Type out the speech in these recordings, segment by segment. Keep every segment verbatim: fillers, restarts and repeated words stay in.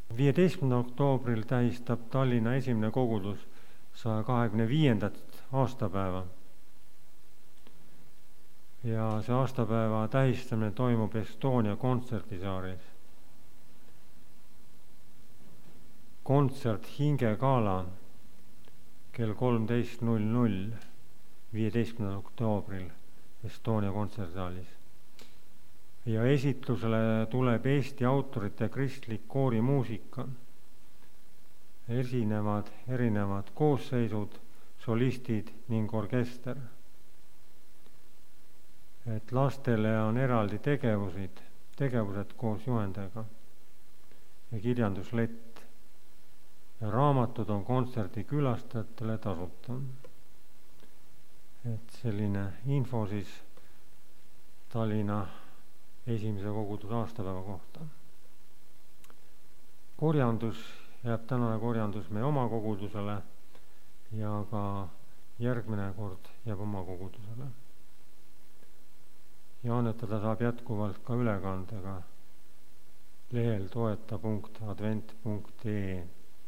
viieteistkümnendal oktoobril tähistab Tallinna esimene kogudus saja kahekümne viiendat aastapäeva. Ja see aastapäeva tähistamine toimub Estonia kontserdisaalis. Kontsert Hingegala kell kolmteist null null viieteistkümnendal oktoobril Estonia kontserdisaalis. Ja esitlusele tuleb Eesti autorite kristlik koorimuusika. Esinevad erinevad koosseisud, solistid ning orkester. Et lastele on eraldi tegevusid, tegevused koos juhendega ja kirjanduslett. Ja raamatud on kontserdi külastajatele tasuta. Et selline info siis Tallinna esimese koguduse aastapäeva kohta. Korjandus jääb tänane korjandus meie oma kogudusele ja ka järgmine kord jääb oma kogudusele. Ja annetada saab jätkuvalt ka ülekandega lehel toeta punkt advent punkt ee.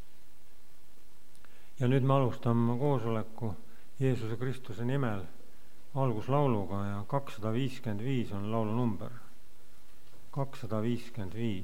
Ja nüüd me alustame koosoleku Jeesuse Kristuse nimel alguslauluga ja kakssada viiskümmend viis on laulu number. kakssada viiskümmend viis.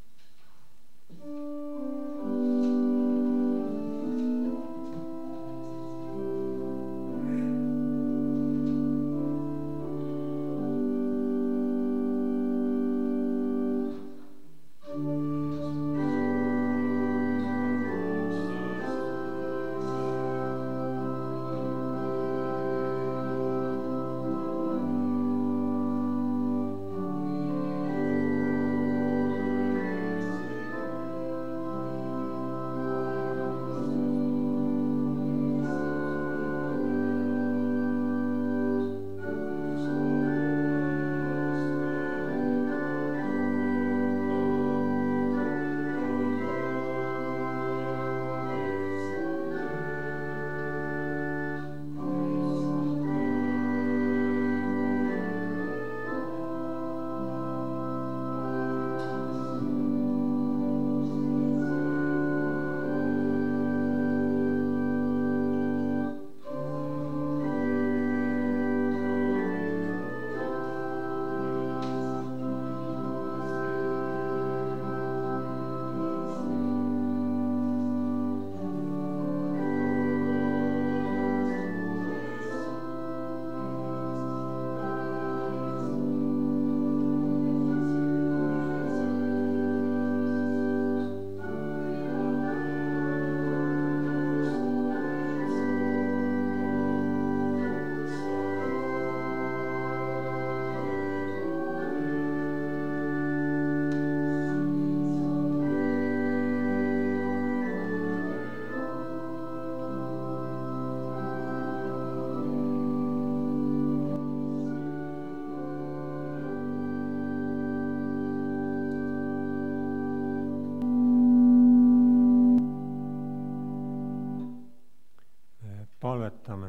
Palvetame.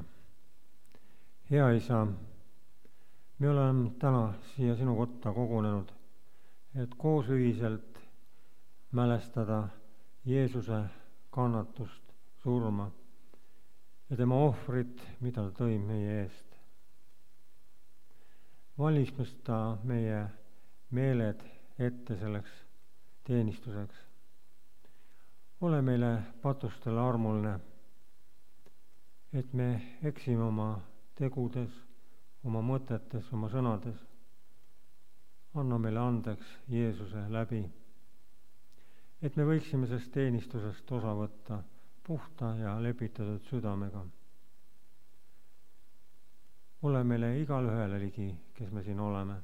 Hea Isa, me oleme täna siia sinu kotta kogunenud, et koos ühiselt mälestada Jeesuse kannatust, surma ja tema ohvrit, mida ta tõi meie eest. Valmistada meie meeled ette selleks teenistuseks. Ole meile patustele armuline, et me eksime oma tegudes, oma mõtetes, oma sõnades. Anna meile andeks Jeesuse läbi, et me võiksime sellest teenistusest osa võtta puhta ja lepitatud südamega. Ole meile igal ühele ligi, kes me siin oleme.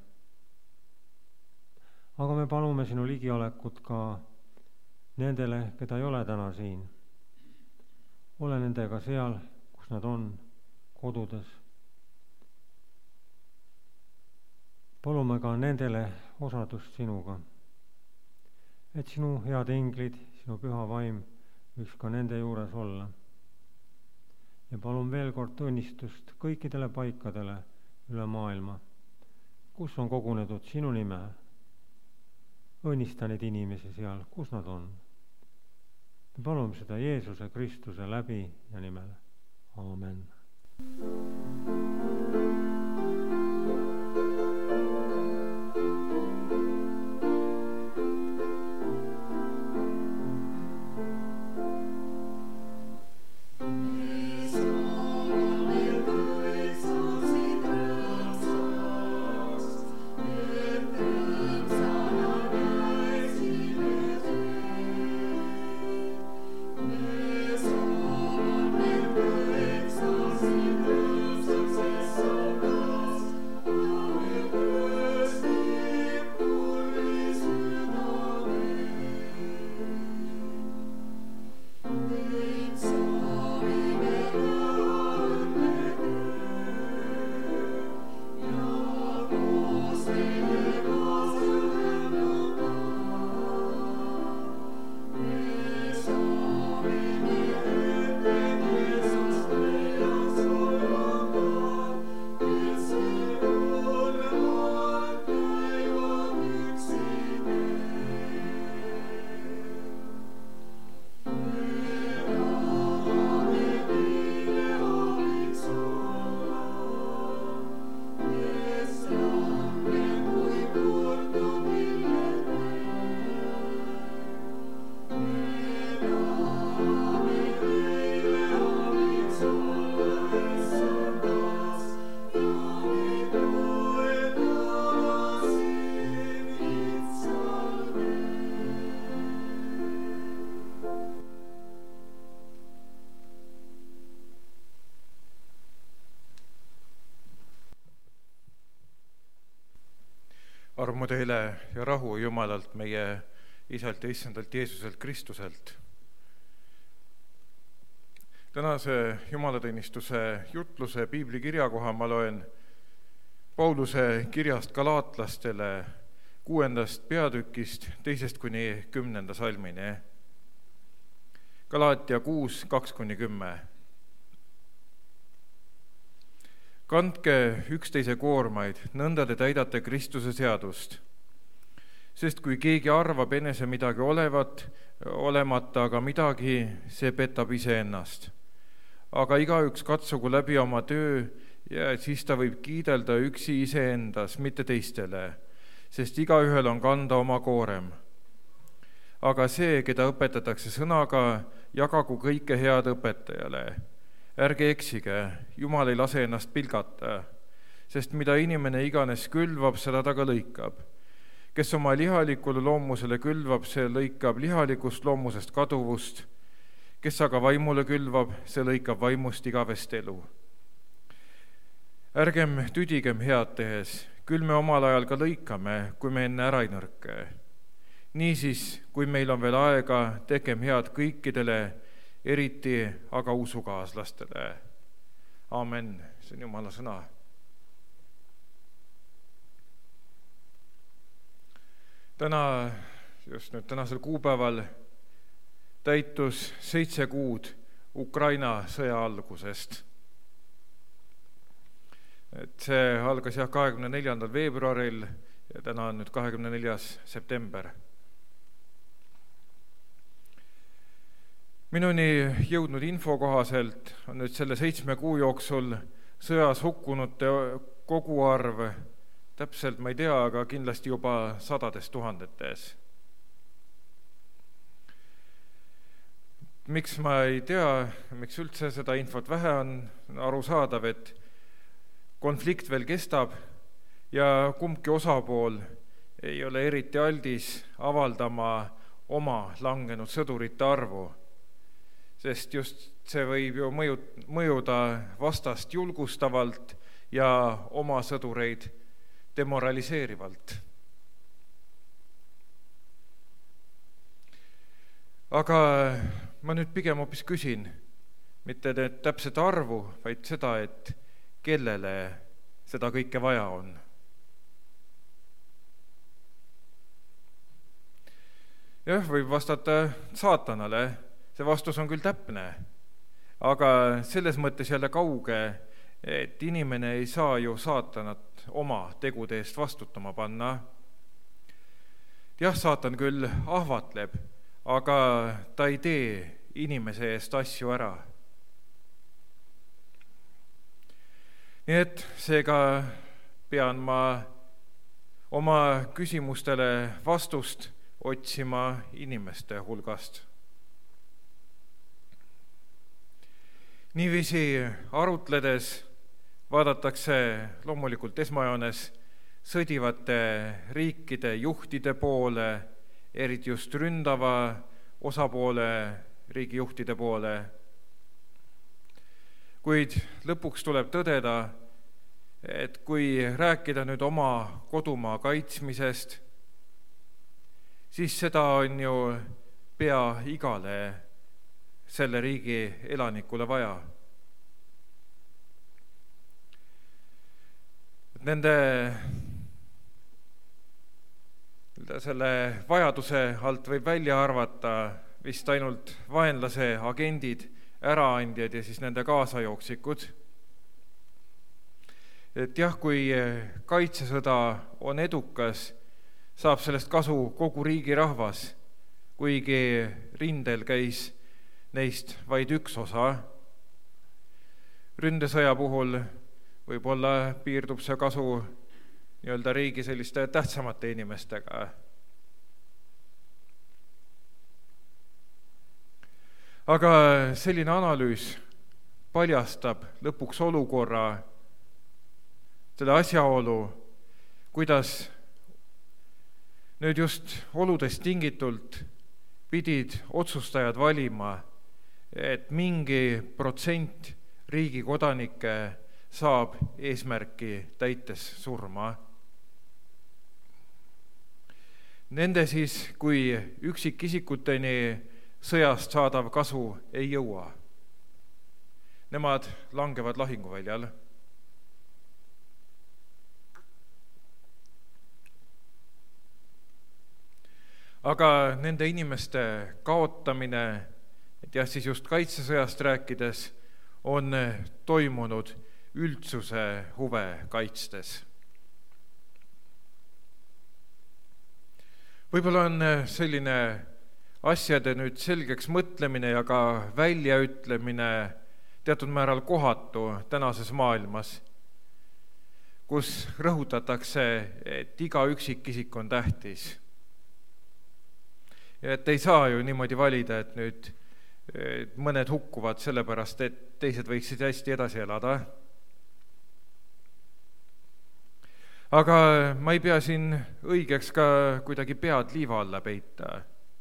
Aga me palume sinu ligiolekut ka nendele, keda ei ole täna siin. Ole nendega seal, kus nad on, kodudes. Palume ka nendele osadust sinuga, et sinu head englid, sinu püha vaim võiks ka nende juures olla. Ja palun veel kord õnnistust kõikidele paikadele üle maailma, kus on kogunenud sinu nime. Õnnista neid inimesi seal, kus nad on. me palume seda Jeesuse Kristuse läbi ja nimel. Aamen. Armu teile ja rahu Jumalalt, meie Isalt ja Issandalt Jeesuselt Kristuselt. Tänase jumalateenistuse jutluse piibli kirjakoha ma loen Pauluse kirjast galaatlastele kuuendast peatükist teisest kuni kümnenda salmini. Galaatia kuus, kaks kuni kümme. Kandke üksteise koormaid, nõnda te täidate Kristuse seadust. Sest kui keegi arvab enese midagi olevat, olemata aga midagi, see petab iseennast. Aga igaüks katsugu läbi oma töö ja siis ta võib kiidelda üksi iseendas, mitte teistele, sest igaühel on kanda oma koorem. Aga see, keda õpetatakse sõnaga, jagagu kõike head õpetajale. Ärge eksige, Jumal ei lase ennast pilgata, sest mida inimene iganes külvab, seda ta ka lõikab. Kes oma lihalikule loomusele külvab, see lõikab lihalikust loomusest kaduvust. Kes aga vaimule külvab, see lõikab vaimust igavest elu. Ärgem tüdigem head tehes, küll me omal ajal ka lõikame, kui me enne ära ei nõrke. Niisiis, kui meil on veel aega, tegem head kõikidele, eriti aga usukaaslastele. Aamen, see on Jumala sõna. Täna, just nüüd tänasel kuupäeval, täitus seitse kuud Ukraina sõja algusest. Et see algas jah kahekümne neljandal veebruaril ja täna on nüüd kahekümne neljas september. Minuni jõudnud info kohaselt on nüüd selle seitsme kuu jooksul sõjas hukkunute koguarv, täpselt ma ei tea, aga kindlasti juba sadades tuhandetes. Miks ma ei tea, miks üldse seda infot vähe on, arusaadav, et konflikt veel kestab ja kumbki osapool ei ole eriti aldis avaldama oma langenud sõdurite arvu. Sest just see võib ju mõju, mõjuda vastast julgustavalt ja oma sõdureid demoraliseerivalt. Aga ma nüüd pigem hoopis küsin, mitte need täpset arvu, vaid seda, et kellele seda kõike vaja on. Jah, võib vastata saatanale. See vastus on küll täpne, aga selles mõttes jälle kauge, et inimene ei saa ju saatanat oma tegude eest vastutama panna. Jah, saatan küll ahvatleb, aga ta ei tee inimese eest asju ära. Nii et seega pean ma oma küsimustele vastust otsima inimeste hulgast. Niiviisi arutledes vaadatakse loomulikult esmajoones sõdivate riikide juhtide poole, eriti just ründava osapoole riigijuhtide poole. Kuid lõpuks tuleb tõdeda, et kui rääkida nüüd oma kodumaa kaitsmisest, siis seda on ju pea igale selle riigi elanikule vaja. Nende selle vajaduse alt võib välja arvata vist ainult vaenlase agendid, äraandjad ja siis nende kaasajooksikud. Et jah, kui kaitsesõda on edukas, saab sellest kasu kogu riigi rahvas, kuigi rindel käis neist vaid üks osa. Ründesõja puhul võib-olla piirdub see kasu nii-öelda riigi selliste tähtsamate inimestega. Aga selline analüüs paljastab lõpuks olukorra, selle asjaolu, kuidas nüüd just oludest tingitult pidid otsustajad valima, et mingi protsent riigi kodanikke saab eesmärki täites surma. Nende siis, kui üksikisikuteni sõjast saadav kasu ei jõua. Nemad langevad lahinguväljal. Aga nende inimeste kaotamine, et jah, siis just kaitsesõjast rääkides, on toimunud üldsuse huve kaitstes. Võib-olla on selline asjade nüüd selgeks mõtlemine ja ka väljaütlemine teatud määral kohatu tänases maailmas, kus rõhutatakse, et iga üksikisik on tähtis. Ja et ei saa ju niimoodi valida, et nüüd mõned hukkuvad sellepärast, et teised võiksid hästi edasi elada. Aga ma ei pea siin õigeks ka kuidagi pead liiva alla peita.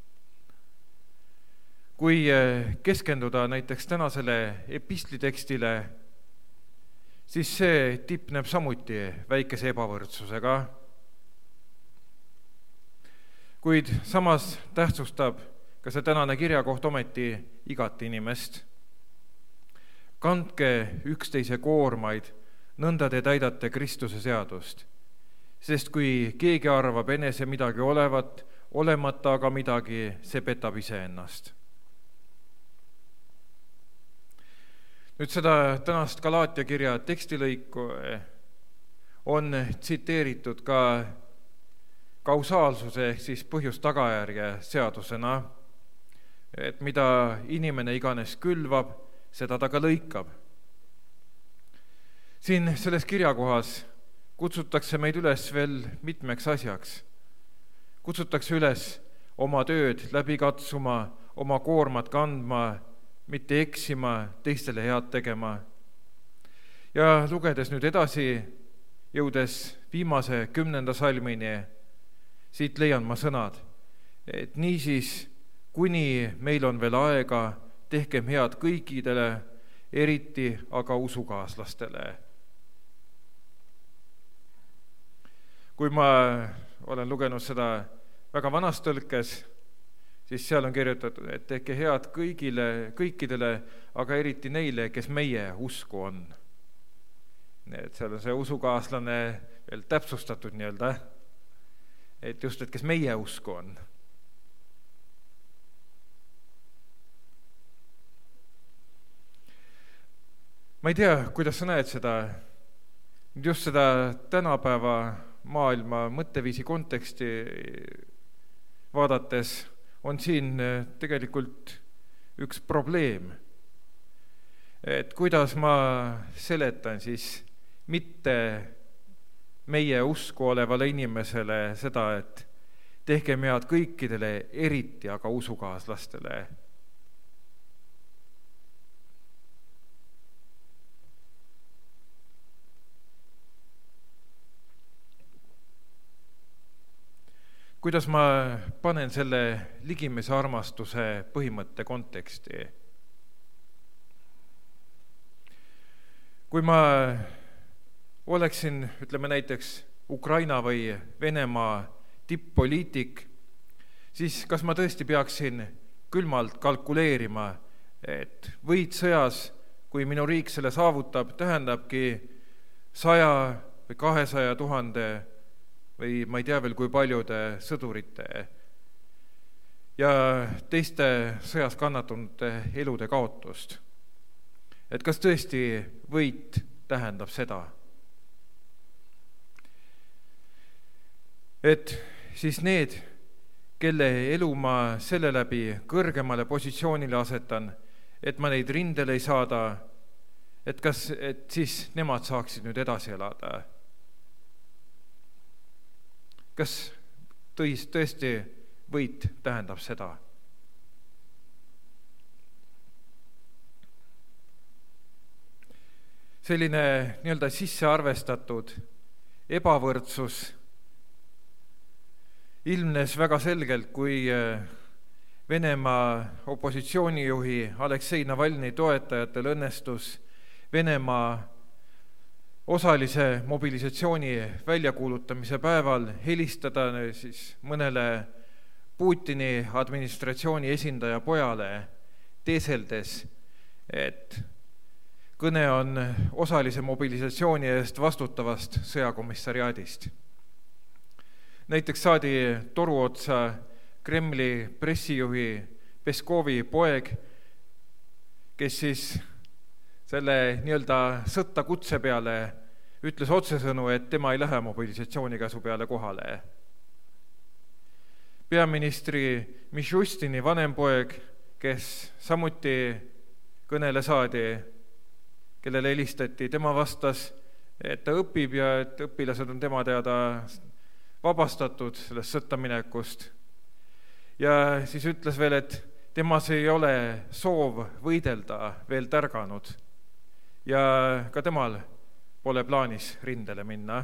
Kui keskenduda näiteks tänasele epistlitekstile, siis see tipneb samuti väikese ebavõrdsusega. Kuid samas tähtsustab ka see tänane kirjakoht ometi igat inimest. Kandke üksteise koormaid, nõnda te täidate Kristuse seadust. Sest kui keegi arvab enese midagi olevat, olemata aga midagi, see petab iseennast. Nüüd seda tänast Galaatia kirja tekstilõiku on tsiteeritud ka kausaalsuse ehk siis põhjus-tagajärje seadusena, et mida inimene iganes külvab, seda ta ka lõikab. Siin selles kirjakohas kutsutakse meid üles veel mitmeks asjaks. Kutsutakse üles oma tööd läbi katsuma, oma koormat kandma, mitte eksima, teistele head tegema. Ja lugedes nüüd edasi, jõudes viimase kümnenda salmini, siit leian ma sõnad, et niisiis, kuni meil on veel aega, tehkem head kõikidele, eriti aga usukaaslastele. Kui ma olen lugenud seda väga vanas tõlkes, siis seal on kirjutatud, et tehke head kõigile, kõikidele, aga eriti neile, kes meie usku on. Et seal on see usukaaslane veel täpsustatud nii-öelda, et just, et kes meie usku on. Ma ei tea, kuidas sa näed seda, just seda tänapäeva maailma mõtteviisi konteksti vaadates on siin tegelikult üks probleem. Et kuidas ma seletan siis mitte meie usku olevale inimesele seda, et tehkem head kõikidele, eriti aga usukaaslastele. Kuidas ma panen selle ligimese armastuse põhimõtte konteksti? Kui ma oleksin, ütleme näiteks Ukraina või Venemaa tipp-poliitik, siis kas ma tõesti peaksin külmalt kalkuleerima, et võit sõjas, kui minu riik selle saavutab, tähendabki saja või kahesaja tuhande või ma ei tea veel kui paljude sõdurite ja teiste sõjas kannatunute elude kaotust. Et kas tõesti võit tähendab seda? Et siis need, kelle elu ma selle läbi kõrgemale positsioonile asetan, et ma neid rindele ei saada, et kas et siis nemad saaksid nüüd edasi elada? Kas tõis, tõesti võit tähendab seda? Selline nii-öelda sisse arvestatud ebavõrdsus ilmnes väga selgelt, kui Venemaa opositsioonijuhi Aleksei Navalnõi toetajatel õnnestus Venemaa osalise mobilisatsiooni väljakuulutamise päeval helistada siis mõnele Putini administratsiooni esindaja pojale, teeseldes, et kõne on osalise mobilisatsiooni eest vastutavast sõjakomissariaadist. Näiteks saadi toruotsa Kremli pressijuhi Peskovi poeg, kes siis selle nii-öelda sõtta kutse peale ütles otsesõnu, et tema ei lähe mobilisatsioonikäsu peale kohale. Peaministri Mišustini vanem poeg, kes samuti kõnele saadi, kellele helistati, tema vastas, et ta õpib ja et õpilased on tema teada vabastatud sellest sõtta minekust. Ja siis ütles veel, et temas ei ole soov võidelda veel tärganud ja ka temal pole plaanis rindele minna.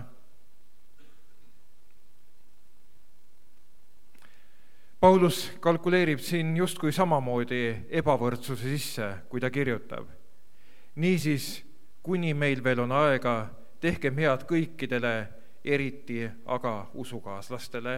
Paulus kalkuleerib siin justkui samamoodi ebavõrdsuse sisse, kui ta kirjutab. Niisiis, kuni meil veel on aega, tehkem head kõikidele, eriti aga usukaaslastele.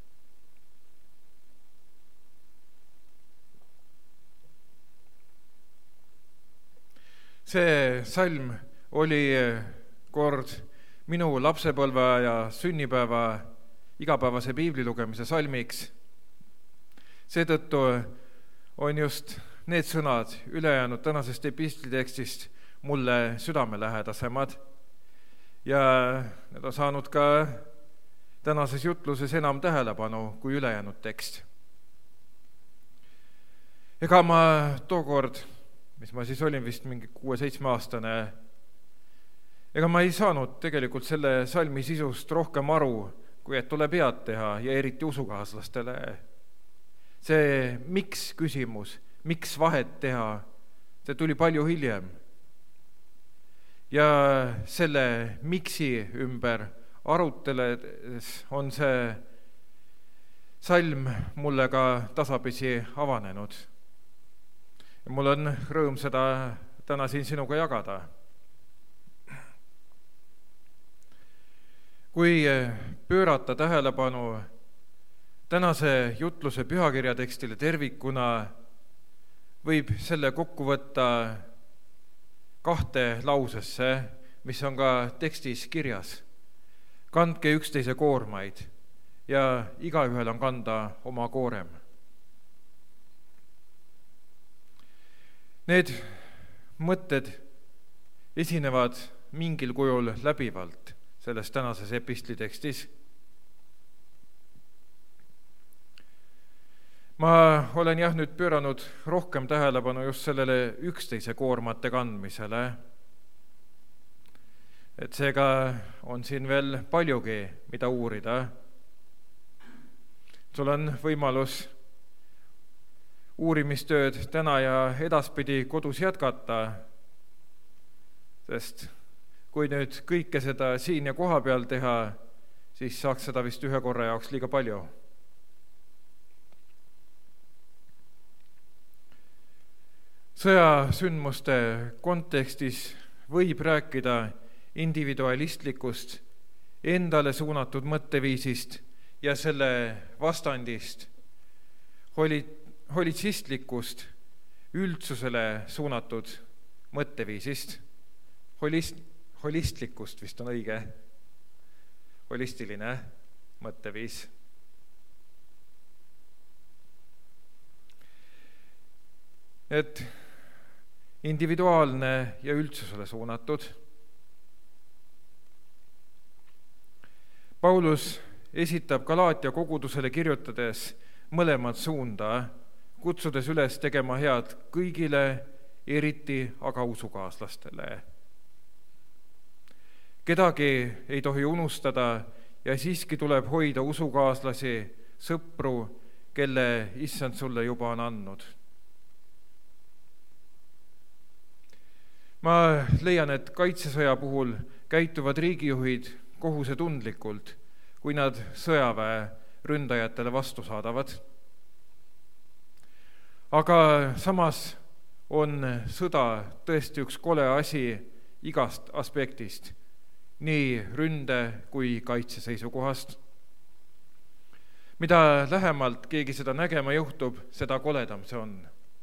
See salm oli kord minu lapsepõlve ja sünnipäeva igapäevase piibli lugemise salmiks. Seetõttu on just need sõnad ülejäänud tänasest epistlitekstist mulle südamelähedasemad ja need on saanud ka tänases jutluses enam tähelepanu kui ülejäänud tekst. Ega ma tookord, mis ma siis olin vist mingi kuue-seitsme aastane, ega ma ei saanud tegelikult selle salmi sisust rohkem aru, kui et tuleb head teha ja eriti usukaaslastele. See miks küsimus, miks vahet teha, see tuli palju hiljem. Ja selle miksi ümber aruteledes on see salm mulle ka tasapisi avanenud. Ja mul on rõõm seda täna siin sinuga jagada. Kui pöörata tähelepanu tänase jutluse pühakirja tekstile tervikuna, võib selle kokku võtta kahte lausesse, mis on ka tekstis kirjas. Kandke üksteise koormaid ja igaühel on kanda oma koorem. Need mõtted esinevad mingil kujul läbivalt selles tänases epistlitekstis. ma olen jah nüüd pööranud rohkem tähelepanu just sellele üksteise koormate kandmisele. Et seega on siin veel paljugi, mida uurida. Sul on võimalus uurimistööd täna ja edaspidi kodus jätkata, sest kui nüüd kõike seda siin ja koha peal teha, siis saaks seda vist ühe korra jaoks liiga palju. Sõjasündmuste kontekstis võib rääkida individualistlikust, endale suunatud mõtteviisist ja selle vastandist, holi, holitsistlikust, üldsusele suunatud mõtteviisist, holist, holistlikust vist on õige, holistiline mõtteviis. Et individuaalne ja üldsusele suunatud. Paulus esitab Galaatia kogudusele kirjutades mõlemad suunda, kutsudes üles tegema head kõigile, eriti aga usukaaslastele. Kedagi ei tohi unustada ja siiski tuleb hoida usukaaslasi, sõpru, kelle issand sulle juba on andnud. Ma leian, et kaitsesõja puhul käituvad riigijuhid kohusetundlikult, kui nad sõjaväe ründajatele vastu saadavad. Aga samas on sõda tõesti üks kole asi igast aspektist, nii ründe kui kaitse seisukohast. Mida lähemalt keegi seda nägema juhtub, seda koledam see on.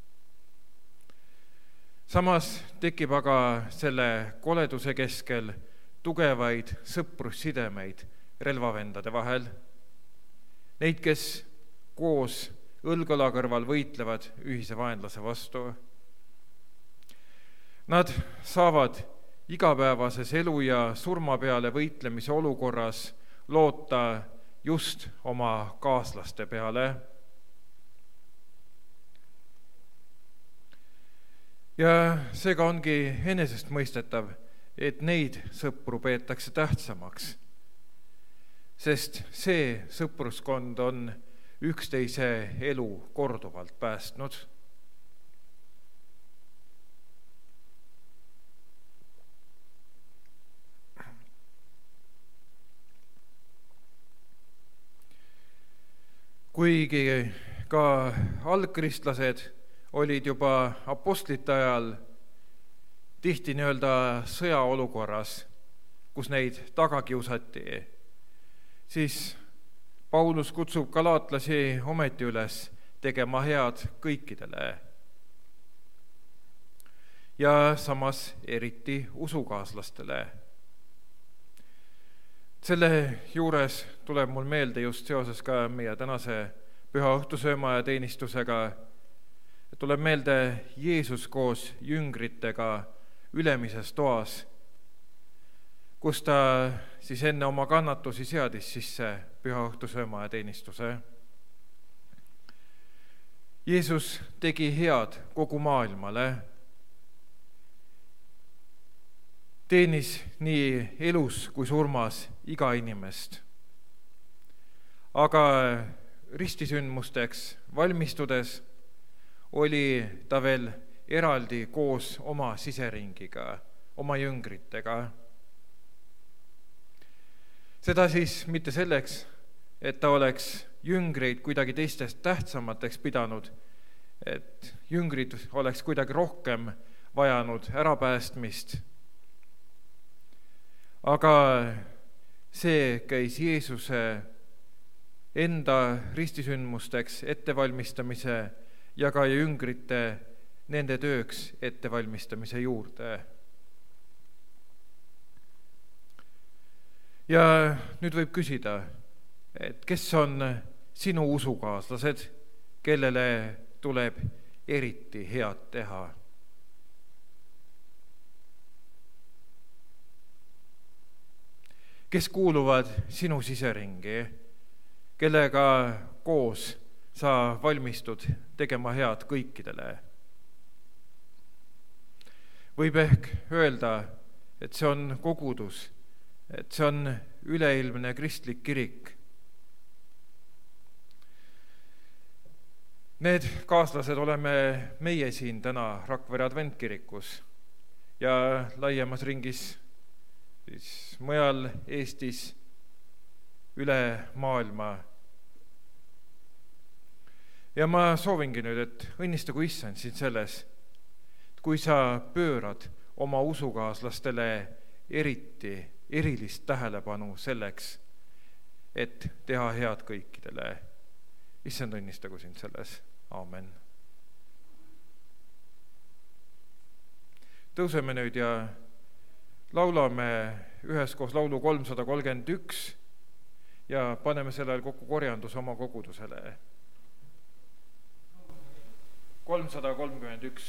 Samas tekib aga selle koleduse keskel tugevaid sõprussidemeid relvavendade vahel. Neid, kes koos õlgõla kõrval võitlevad ühise vaenlase vastu. Nad saavad igapäevases elu ja surma peale võitlemise olukorras loota just oma kaaslaste peale. Ja seega ongi enesest mõistetav, et neid sõpru peetakse tähtsamaks, sest see sõpruskond on üksteise elu korduvalt päästnud. Kuigi ka algkristlased olid juba apostlite ajal tihti nii-öelda sõjaolukorras, kus neid taga kiusati, siis Paulus kutsub galaatlasi ometi üles tegema head kõikidele. Ja samas eriti usukaaslastele. Selle juures tuleb mul meelde just seoses ka meie tänase püha õhtusööma ja teenistusega, tuleb meelde Jeesus koos jüngritega ülemises toas, kus ta siis enne oma kannatusi seadis sisse püha õhtusööma ja teenistuse. Jeesus tegi head kogu maailmale, teenis nii elus kui surmas iga inimest. Aga ristisündmusteks valmistudes oli ta veel eraldi koos oma siseringiga, oma jüngritega. Seda siis mitte selleks, et ta oleks jüngreid kuidagi teistest tähtsamateks pidanud, et jüngrid oleks kuidagi rohkem vajanud ärapäästmist. Aga see käis Jeesuse enda ristisündmusteks ettevalmistamise ja ka jüngrite nende tööks ettevalmistamise juurde. Ja nüüd võib küsida, et kes on sinu usukaaslased, kellele tuleb eriti head teha? Kes kuuluvad sinu siseringi, kellega koos sa valmistud tegema head kõikidele. Võib ehk öelda, et see on kogudus, et see on üleilmne kristlik kirik. Need kaaslased oleme meie siin täna Rakvere adventkirikus ja laiemas ringis siis mujal Eestis, üle maailma. Ja ma soovingi nüüd, et õnnistagu Issand sind selles, kui sa pöörad oma usukaaslastele eriti, erilist tähelepanu selleks, et teha head kõikidele. Issand õnnistagu sind selles. Aamen. Tõuseme nüüd ja laulame üheskoos laulu kolmsada kolmkümmend üks ja paneme sellel kokku korjandus oma kogudusele. kolmsada kolmkümmend üks.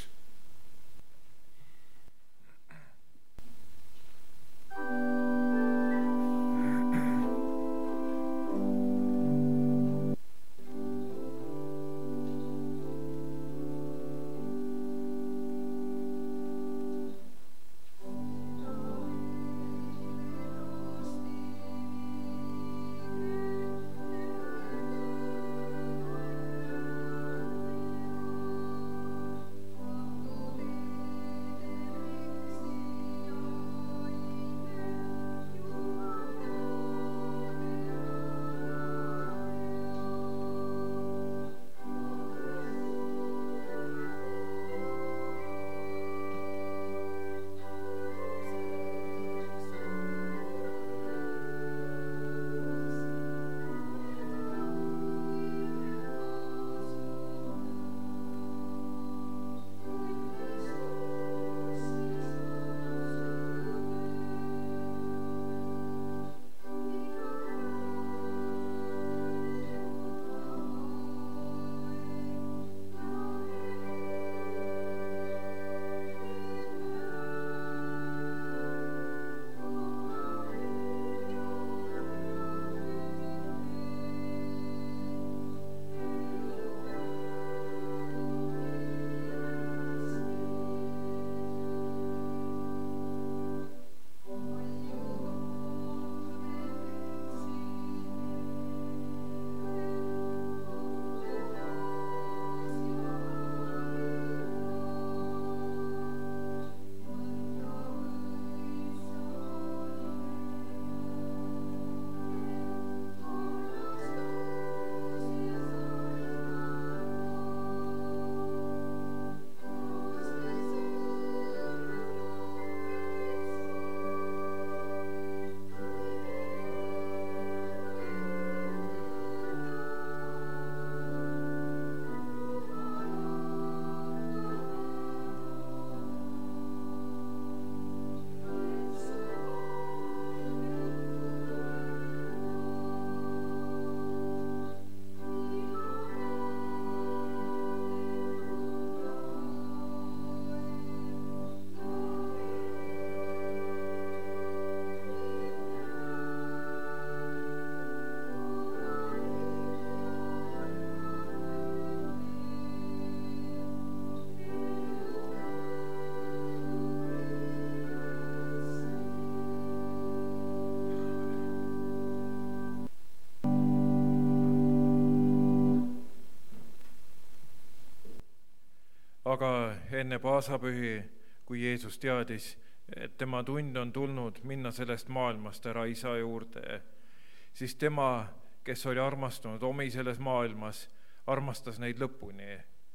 Aga enne paasapühi, kui Jeesus teadis, et tema tund on tulnud minna sellest maailmast ära Isa juurde, siis tema, kes oli armastunud omi selles maailmas, armastas neid lõpuni.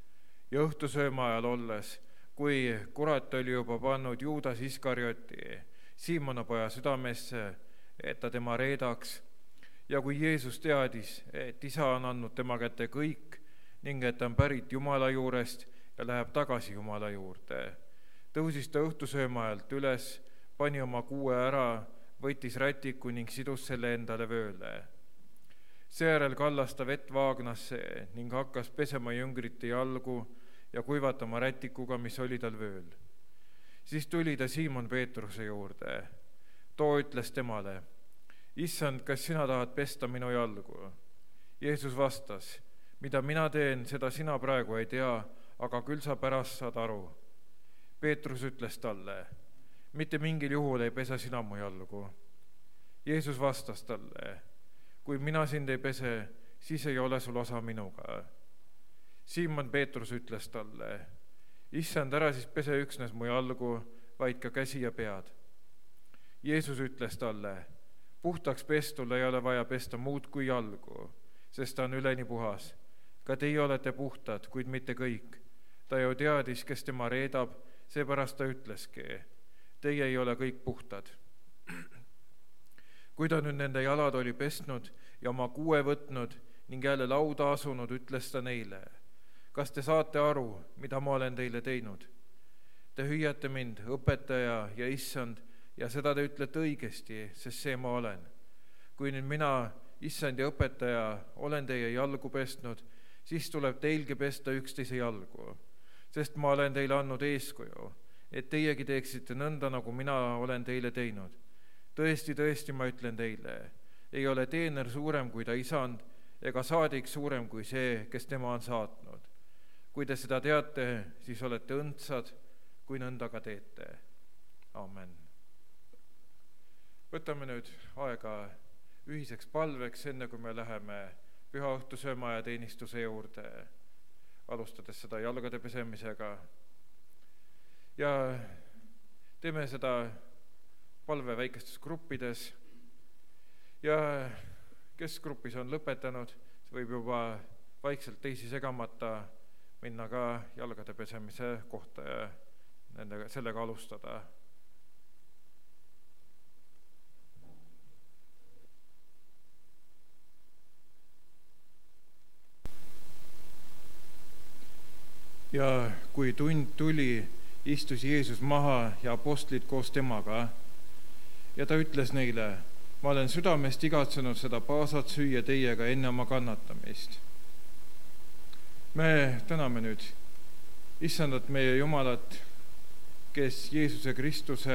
Ja õhtusööma ajal olles, kui kurat oli juba pannud Juudas Iskarioti Siimona poja südamesse, et ta tema reedaks, ja kui Jeesus teadis, et Isa on andnud tema kätte kõik ning et ta on pärit Jumala juurest ja läheb tagasi Jumala juurde, tõusis ta õhtusööma ajalt üles, pani oma kuue ära, võttis rätiku ning sidus selle endale vööle. Seejärel kallas ta vett vaagnasse ning hakkas pesema jüngrite jalgu ja kuivatama rätikuga, mis oli tal vööl. Siis tuli ta Siimon Peetruse juurde. Too ütles temale: Issand, kas sina tahad pesta minu jalgu? Jeesus vastas: mida mina teen, seda sina praegu ei tea, aga küll sa pärast saad aru. Peetrus ütles talle, mitte mingil juhul ei pese sina mu jalgu. Jeesus vastas talle, kui mina sind ei pese, siis ei ole sul osa minuga. Siimon Peetrus ütles talle, issand, ära siis pese üksnes mu jalgu, vaid ka käsi ja pead. Jeesus ütles talle, puhtaks pestul ei ole vaja pesta muud kui jalgu, sest ta on üleni puhas. Ka teie olete puhtad, kuid mitte kõik. Ta ju teadis, kes tema reedab, seepärast ta ütleski, teie ei ole kõik puhtad. Kui ta nüüd nende jalad oli pestnud ja oma kuue võtnud ning jälle lauda asunud, ütles ta neile, kas te saate aru, mida ma olen teile teinud? Te hüüate mind, õpetaja ja issand, ja seda te ütlete õigesti, sest see ma olen. Kui nüüd mina, issand ja õpetaja, olen teie jalgu pestnud, siis tuleb teilgi pesta üksteise jalgu, sest ma olen teile andnud eeskuju, et teiegi teeksite nõnda, nagu mina olen teile teinud. Tõesti, tõesti, ma ütlen teile, ei ole teener suurem kui ta isand, ega saadik suurem kui see, kes tema on saatnud. Kui te seda teate, siis olete õndsad, kui nõnda ka teete. Amen. Võtame nüüd aega ühiseks palveks, enne kui me läheme püha õhtusööma ja teenistuse juurde, alustades seda jalgade pesemisega. Ja teeme seda palve väikestes gruppides ja kes grupis on lõpetanud, võib juba vaikselt teisi segamata minna ka jalgade pesemise kohta ja nendega, sellega alustada. Ja kui tund tuli, istus Jeesus maha ja apostlid koos temaga ja ta ütles neile, ma olen südamest igatsenud seda paasat süüa teiega enne oma kannatamist. Me täname nüüd issandat meie Jumalat, kes Jeesuse Kristuse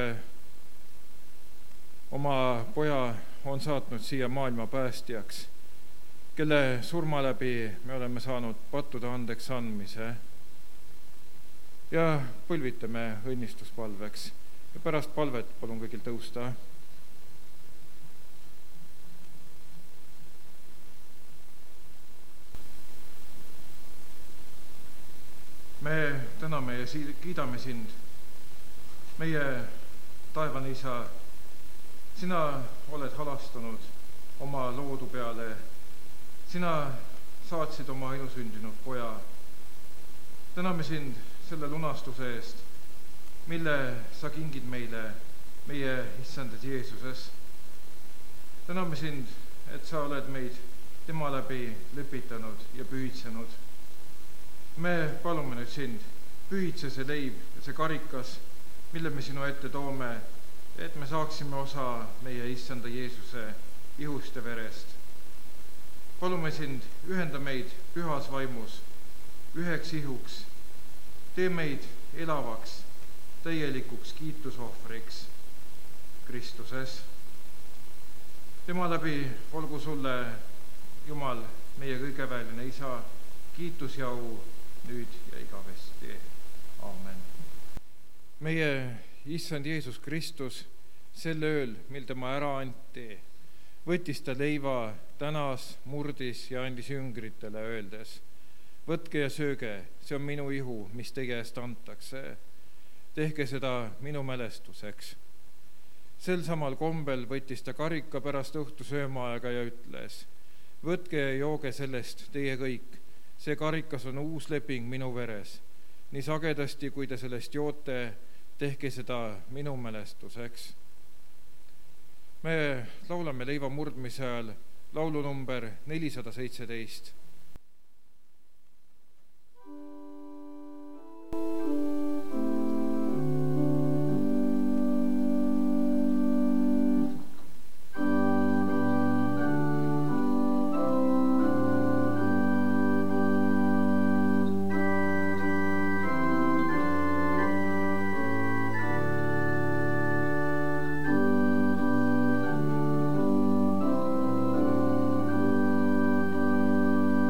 oma poja on saatnud siia maailma päästjaks, kelle surma läbi me oleme saanud pattude andeks andmise. Ja põlvitame õnnistuspalveks ja pärast palvet palun kõigil tõusta. Me täname ja kiidame sind, meie taevane isa, sina oled halastanud oma loodu peale, sina saatsid oma ainusündinud poja. Täname sind selle lunastuse eest, mille sa kingid meile, meie issandad Jeesuses. Täname sind, et sa oled meid tema läbi lepitanud ja pühitsenud. Me palume nüüd sind, pühitse see leib ja see karikas, mille me sinu ette toome, et me saaksime osa meie issanda Jeesuse ihust ja verest. Palume sind, ühenda meid pühas vaimus, üheks ihuks, tee meid elavaks, täielikuks kiitusohvriks Kristuses. Tema läbi olgu sulle, Jumal, meie kõigeväeline isa, kiitus ja au nüüd ja igavesti. Amen. Meie issand Jeesus Kristus, sel ööl, mil tema ära anti, võttis ta leiva, tänas, murdis ja andis jüngritele öeldes, võtke ja sööge, see on minu ihu, mis teie eest antakse. Tehke seda minu mälestuseks. Sel samal kombel võttis ta karika pärast õhtusöömaaega ja ütles, võtke ja jooge sellest teie kõik. See karikas on uus leping minu veres. Nii sagedasti, kui te sellest joote, tehke seda minu mälestuseks. Me laulame leiva murdmise ajal laulu number nelisada seitseteist. Thank you.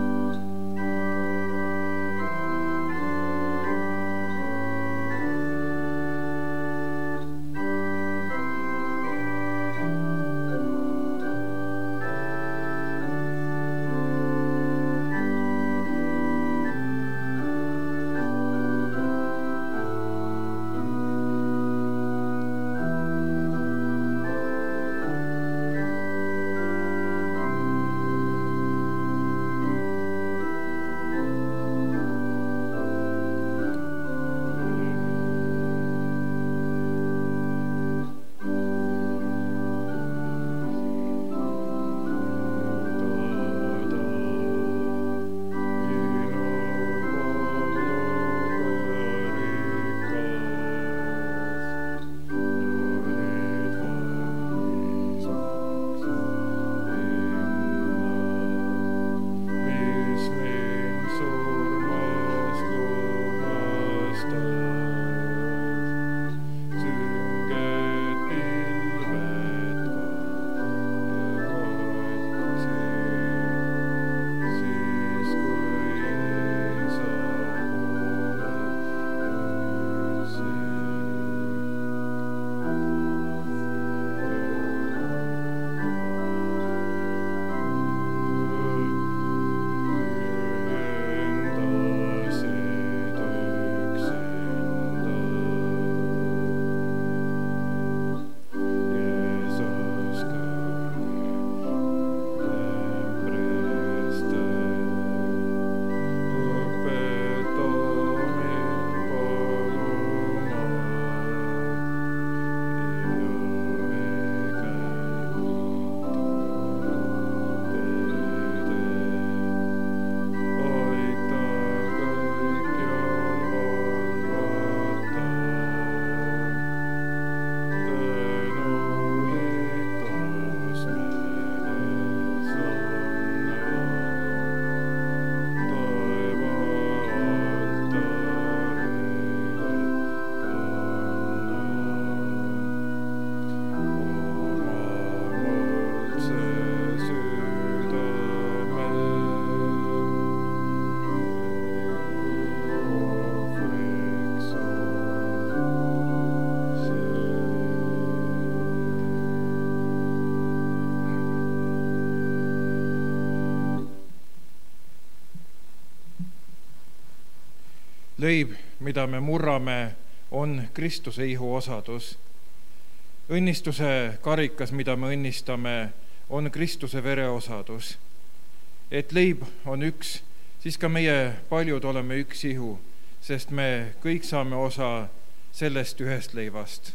Leib, mida me murrame, on Kristuse ihu osadus. Õnnistuse karikas, mida me õnnistame, on Kristuse vere osadus. Et leib on üks, siis ka meie paljud oleme üks ihu, sest me kõik saame osa sellest ühest leivast.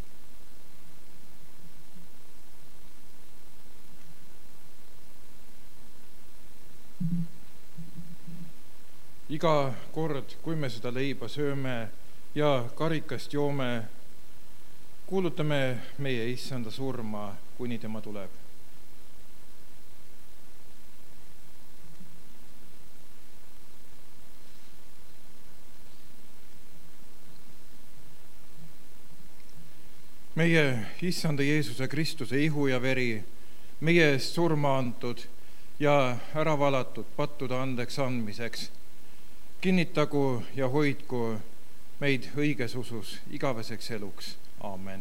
Iga kord, kui me seda leiba sööme ja karikast joome, kuulutame meie issanda surma, kuni tema tuleb. Meie issanda Jeesuse Kristuse ihu ja veri, meie eest surma antud ja ära valatud pattude andeks andmiseks, kinnitagu ja hoidku meid õiges usus igaveseks eluks. Aamen.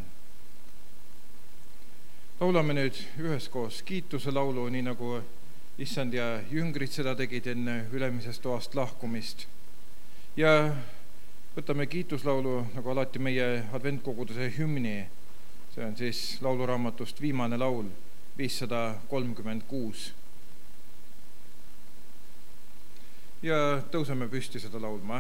Laulame nüüd üheskoos kiituse laulu, nii nagu issand ja jüngrid seda tegid enne ülemisest toast lahkumist. Ja võtame kiituslaulu, nagu alati meie adventkoguduse hümni. See on siis lauluraamatust viimane laul, viissada kolmkümmend kuus. Ja tõuseme püsti seda laulma.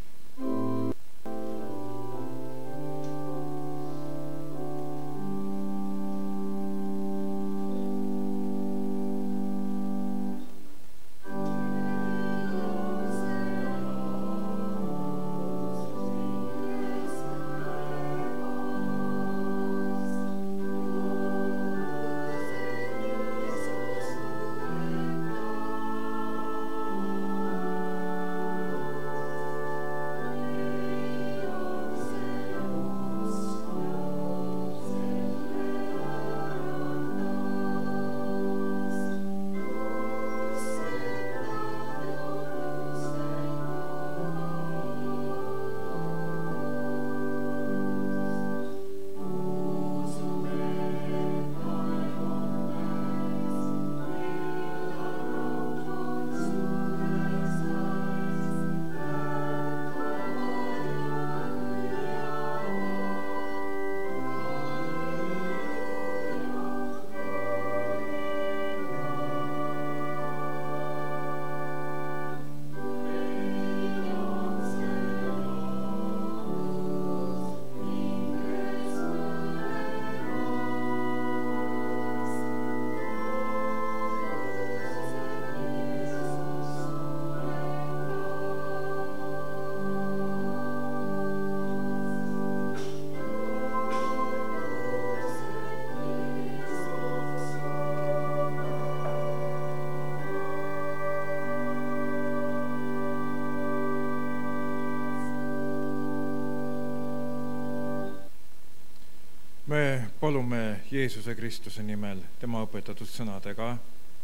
Me palume Jeesuse Kristuse nimel tema õpetatud sõnadega.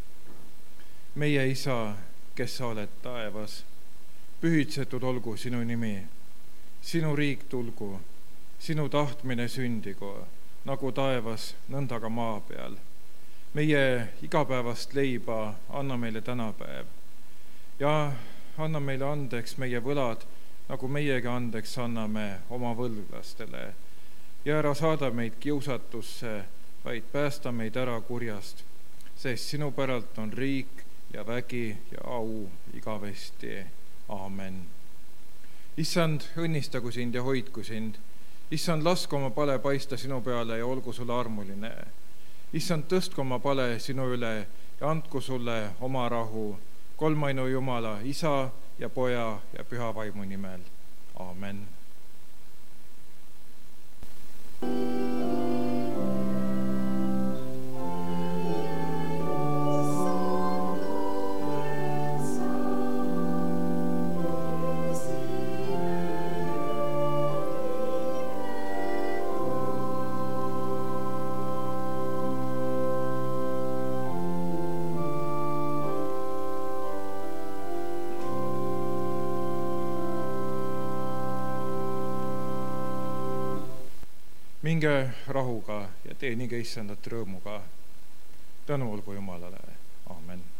Meie isa, kes sa oled taevas, pühitsetud olgu sinu nimi, sinu riik tulgu, sinu tahtmine sündigu, nagu taevas, nõnda ka maa peal. Meie igapäevast leiba anna meile tänapäev ja anna meile andeks meie võlad, nagu meiegi andeks anname oma võlglastele. Ja ära saada meid kiusatusse, vaid päästa meid ära kurjast, sest sinu päralt on riik ja vägi ja au igavesti. Aamen. Issand, õnnistagu sind ja hoidku sind. Issand, lasku oma pale paista sinu peale ja olgu sulle armuline. Issand, tõstku oma pale sinu üle ja andku sulle oma rahu, kolmainu Jumala, Isa ja Poja ja Püha Vaimu nimel. Aamen. Minge rahuga ja teenige issandat rõõmuga. Tänu olgu Jumalale. Aamen.